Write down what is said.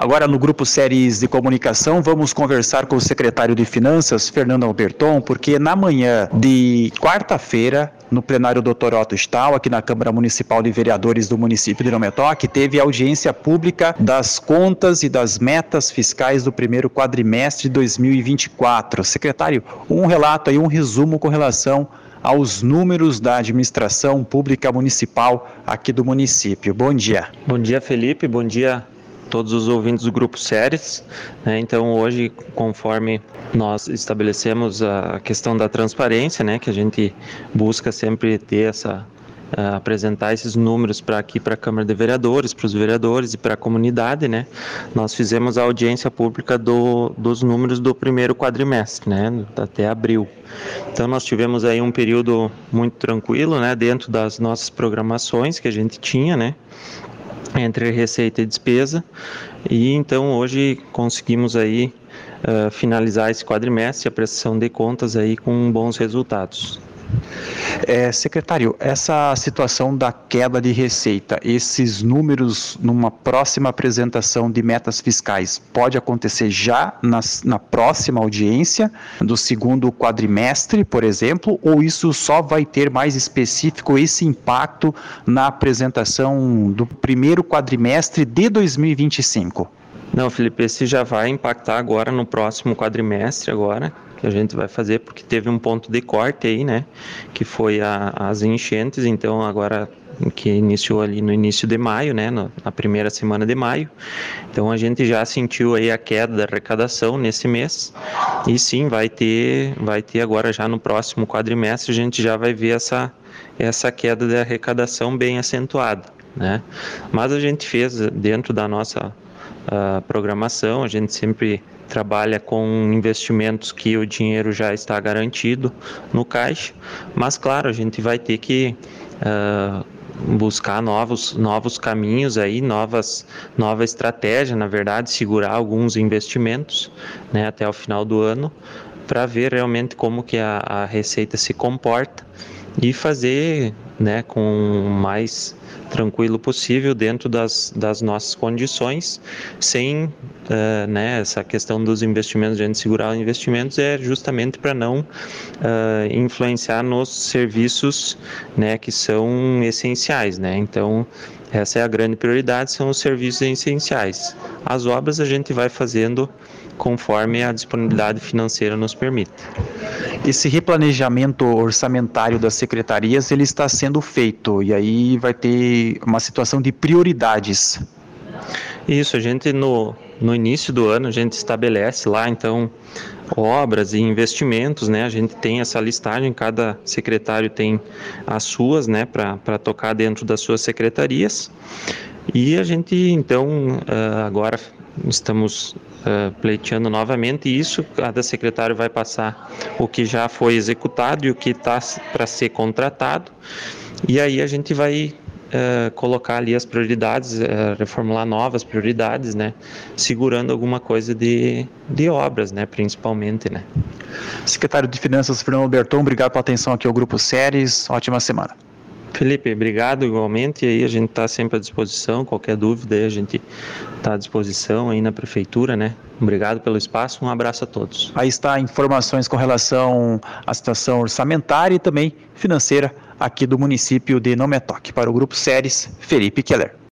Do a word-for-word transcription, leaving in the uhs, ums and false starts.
Agora, no Grupo Séries de Comunicação, vamos conversar com o secretário de Finanças, Fernando Alberton, porque na manhã de quarta-feira, no plenário doutor Otto Stahl, aqui na Câmara Municipal de Vereadores do município de Nometoc, teve audiência pública das contas e das metas fiscais do primeiro quadrimestre de dois mil e vinte e quatro. Secretário, um relato aí, um resumo com relação aos números da administração pública municipal aqui do município. Bom dia. Bom dia, Felipe. Bom dia todos os ouvintes do Grupo Séries. Né? Então, hoje, conforme nós estabelecemos a questão da transparência, né, que a gente busca sempre ter essa, uh, apresentar esses números para aqui, para a Câmara de Vereadores, para os vereadores e para a comunidade, né, nós fizemos a audiência pública do, dos números do primeiro quadrimestre, né, até abril. Então, nós tivemos aí um período muito tranquilo, né, dentro das nossas programações que a gente tinha, né, entre receita e despesa, e então hoje conseguimos aí uh, finalizar esse quadrimestre, a prestação de contas aí com bons resultados. É, secretário, essa situação da queda de receita, esses números numa próxima apresentação de metas fiscais, pode acontecer já nas, na próxima audiência do segundo quadrimestre, por exemplo, ou isso só vai ter mais específico esse impacto na apresentação do primeiro quadrimestre de dois mil e vinte e cinco? Não, Felipe, esse já vai impactar agora no próximo quadrimestre agora, que a gente vai fazer, porque teve um ponto de corte aí, né, que foi a, as enchentes, então agora que iniciou ali no início de maio, né, no, na primeira semana de maio, então a gente já sentiu aí a queda da arrecadação nesse mês, e sim, vai ter, vai ter agora já no próximo quadrimestre, a gente já vai ver essa, essa queda de arrecadação bem acentuada, né, mas a gente fez dentro da nossa a programação, a gente sempre trabalha com investimentos que o dinheiro já está garantido no caixa, mas claro, a gente vai ter que uh, buscar novos, novos caminhos aí, novas, nova estratégia, na verdade, segurar alguns investimentos, né, até o final do ano, para ver realmente como que a, a receita se comporta e fazer, né, com o mais tranquilo possível dentro das, das nossas condições, sem, uh, né, essa questão dos investimentos, a gente segurar os investimentos é justamente para não uh, influenciar nos serviços, né, que são essenciais, né, então essa é a grande prioridade, são os serviços essenciais. As obras a gente vai fazendo conforme a disponibilidade financeira nos permite. Esse replanejamento orçamentário das secretarias, ele está sendo feito, e aí vai ter uma situação de prioridades. Isso, a gente no, no início do ano, a gente estabelece lá, então, obras e investimentos, né, a gente tem essa listagem, cada secretário tem as suas, né, para tocar dentro das suas secretarias, e a gente, então, agora estamos uh, pleiteando novamente isso, cada secretário vai passar o que já foi executado e o que está para ser contratado, e aí a gente vai uh, colocar ali as prioridades, uh, reformular novas prioridades, né, segurando alguma coisa de, de obras, né, principalmente, né. Secretário de Finanças, Fernando Alberton, obrigado pela atenção aqui ao Grupo Séries, ótima semana. Felipe, obrigado igualmente, e aí a gente está sempre à disposição, qualquer dúvida aí a gente está à disposição aí na Prefeitura, né? Obrigado pelo espaço, um abraço a todos. Aí está informações com relação à situação orçamentária e também financeira aqui do município de Nometoc. Para o Grupo Séries, Felipe Keller.